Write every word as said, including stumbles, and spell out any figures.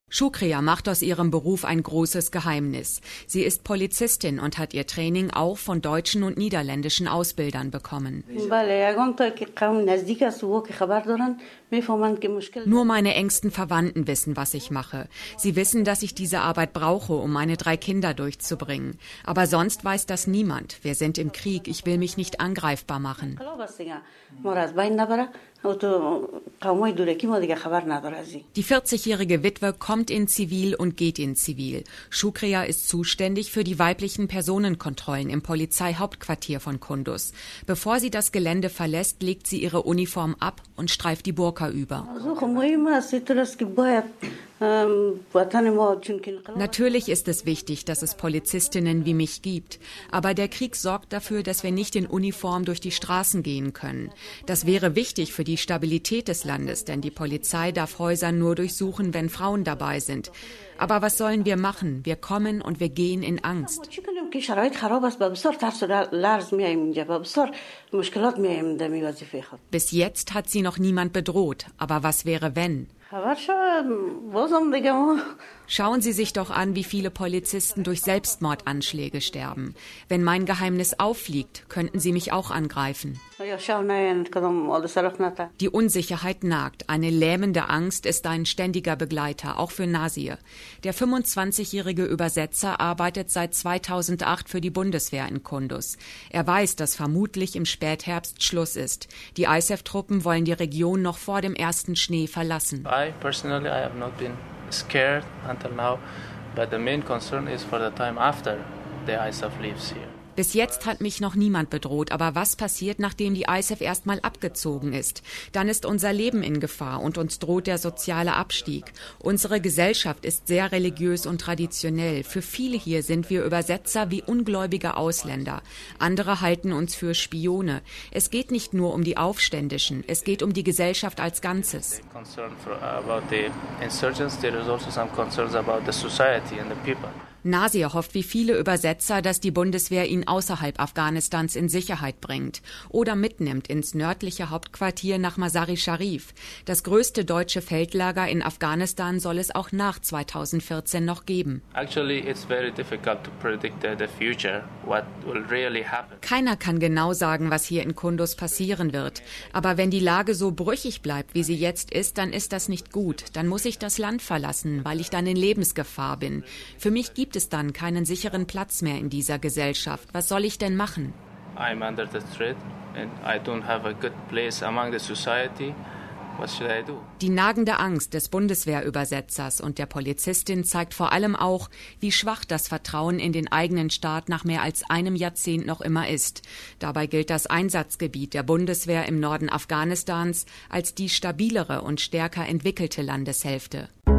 Shukriya macht aus ihrem Beruf ein großes Geheimnis. Sie ist Polizistin und hat ihr Training auch von deutschen und niederländischen Ausbildern bekommen. Nur meine engsten Verwandten wissen, was ich mache. Sie wissen, dass ich diese Arbeit brauche, um meine drei Kinder durchzubringen. Aber sonst weiß das niemand. Wir sind im Krieg. Ich will mich nicht angreifbar machen. Die vierzigjährige Witwe kommt in Zivil und geht in Zivil. Shukriya ist zuständig für die weiblichen Personenkontrollen im Polizeihauptquartier von Kunduz. Bevor sie das Gelände verlässt, legt sie ihre Uniform ab und streift die Burka über. Natürlich ist es wichtig, dass es Polizistinnen wie mich gibt. Aber der Krieg sorgt dafür, dass wir nicht in Uniform durch die Straßen gehen können. Das wäre wichtig für die Stabilität des Landes, denn die Polizei darf Häuser nur durchsuchen, wenn Frauen dabei sind. Aber was sollen wir machen? Wir kommen und wir gehen in Angst. Bis jetzt hat sie noch niemand bedroht. Aber was wäre, wenn? Schauen Sie sich doch an, wie viele Polizisten durch Selbstmordanschläge sterben. Wenn mein Geheimnis auffliegt, könnten sie mich auch angreifen. Die Unsicherheit nagt. Eine lähmende Angst ist ein ständiger Begleiter, auch für Nasir. Der fünfundzwanzigjährige Übersetzer arbeitet seit zweitausendacht für die Bundeswehr in Kunduz. Er weiß, dass vermutlich im Spätherbst Schluss ist. Die I S A F-Truppen wollen die Region noch vor dem ersten Schnee verlassen. I personally I have not been scared until now, but the main concern is for the time after the I S A F leaves here. Bis jetzt hat mich noch niemand bedroht, aber was passiert, nachdem die I S A F erstmal abgezogen ist? Dann ist unser Leben in Gefahr und uns droht der soziale Abstieg. Unsere Gesellschaft ist sehr religiös und traditionell. Für viele hier sind wir Übersetzer wie ungläubige Ausländer. Andere halten uns für Spione. Es geht nicht nur um die Aufständischen, es geht um die Gesellschaft als Ganzes. Nasir hofft wie viele Übersetzer, dass die Bundeswehr ihn außerhalb Afghanistans in Sicherheit bringt oder mitnimmt ins nördliche Hauptquartier nach Mazar-i Sharif. Das größte deutsche Feldlager in Afghanistan soll es auch nach zweitausendvierzehn noch geben. Keiner kann genau sagen, was hier in Kunduz passieren wird. Aber wenn die Lage so brüchig bleibt, wie sie jetzt ist, dann ist das nicht gut. Dann muss ich das Land verlassen, weil ich dann in Lebensgefahr bin. Für mich gibt es dann keinen sicheren Platz mehr in dieser Gesellschaft. Was soll ich denn machen? I'm under the threat and I don't have a good place among the society. What should I do? Die nagende Angst des Bundeswehrübersetzers und der Polizistin zeigt vor allem auch, wie schwach das Vertrauen in den eigenen Staat nach mehr als einem Jahrzehnt noch immer ist. Dabei gilt das Einsatzgebiet der Bundeswehr im Norden Afghanistans als die stabilere und stärker entwickelte Landeshälfte.